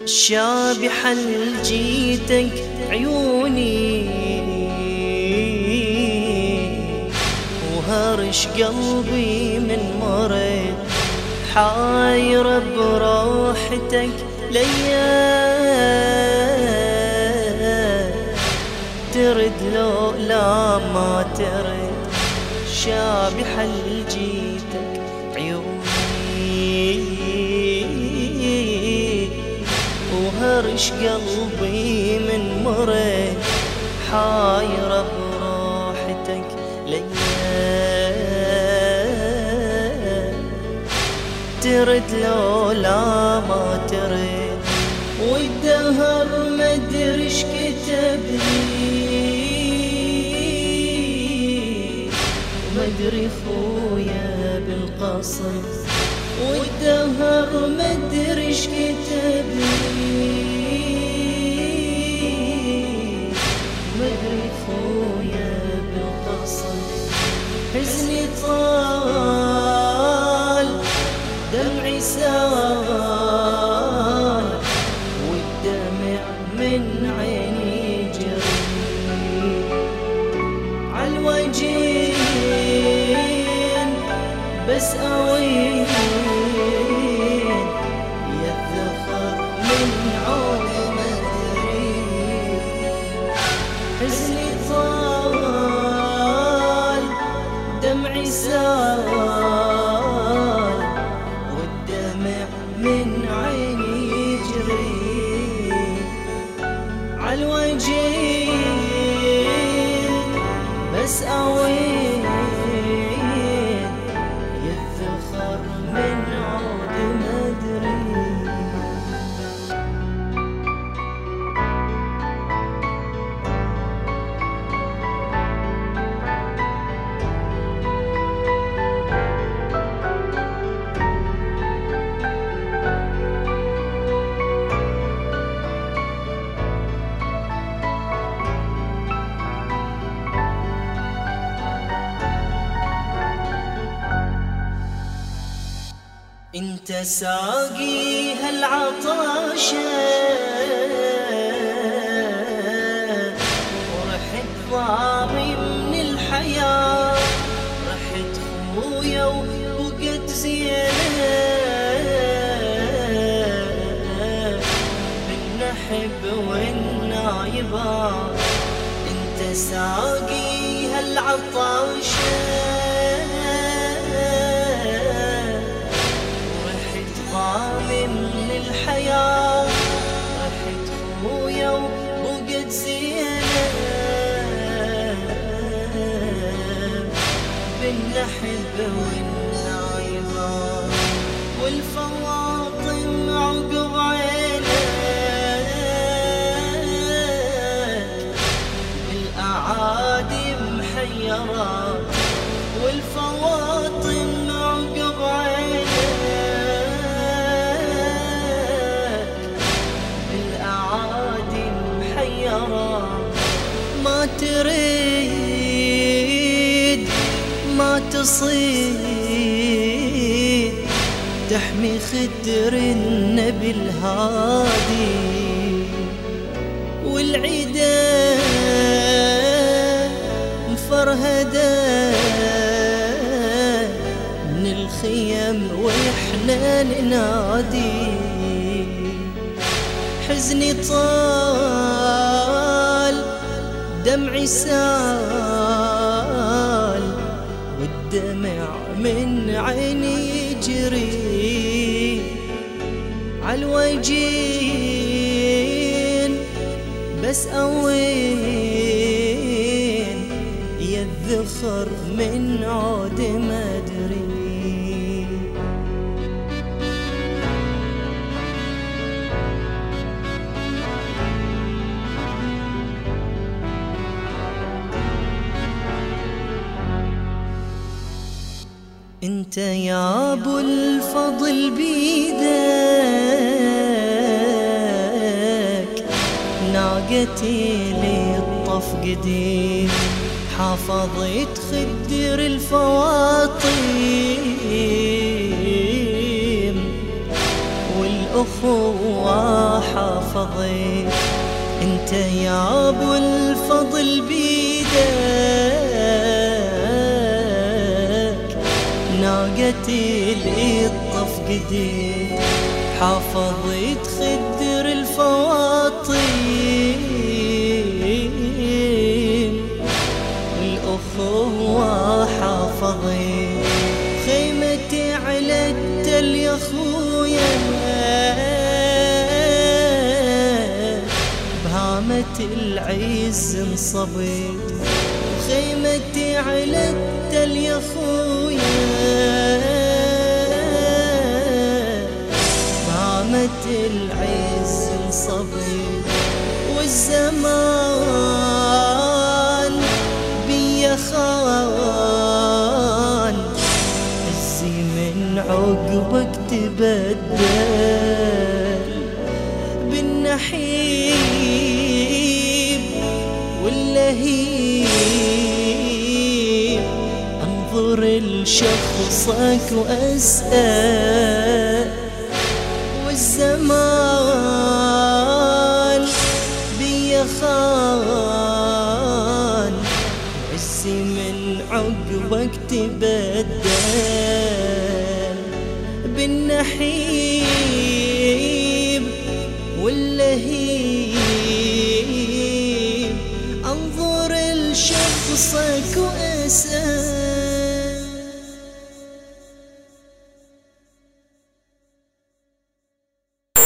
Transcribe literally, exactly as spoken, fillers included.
الشابحة لجيتك عيوني وهرش قلبي من مرض حاير بروحتك ليا ترد لو لا ما ترد شابحة لجيتك عيوني وهرش قلبي من مرض حايرة بروحتك ليا ترد لو لا ما ترد والدهر مدري ايش كتب لي مدري خويا بالقصد والدهر مدري ايش كتب لي مدري خويا بالقصد حزني طال دمعي سال والدمع من عيني جري عالوجين بس أوين يذخر من عود مدري حزني طال دمعي سال من عيني يجري عالوجين بس أوين يذخر من عود مدري انت ساقي هالعطاشة ورحت ضامي من الحياة رحت خويا وبقت زينة بالنحب والنايبة انت ساقي هالعطاشة من الحياة رحت خويا وبقت زينة بالنحب والنايبة والفواطم عقب عينك بالأعادي محيرة والفواطم عقب عينك ما تريد ما تصيد تحمي خدر النبي الهادي والعيدة مفرهدة من الخيم واحنا ننادي حزني طال دمعي سال والدمع من عيني يجري عالوجين بس أوين يذخر من عود مدري انت يا ابو الفضل بيدك ناقتي للطف قديم حافظت خدر الفواطيم والأخوة حافظت. انت يا ابو الفضل بيدك ناقة القطف قديت، حافظت خدر الفواطين والأخوة حافظت. خيمتي على التل يا خويا بهامة العز انصبت. خيمتي على التل يا خويا بهامة العز انصبت. والزمان بيا خان عزي من عقبك تبدل بالنحيب واللهيب. انظر لشخصك واسأل والزمان بيا خان عزي من عقبك تبدل بالنحيب واللهيب. انظر لشخصك واسأل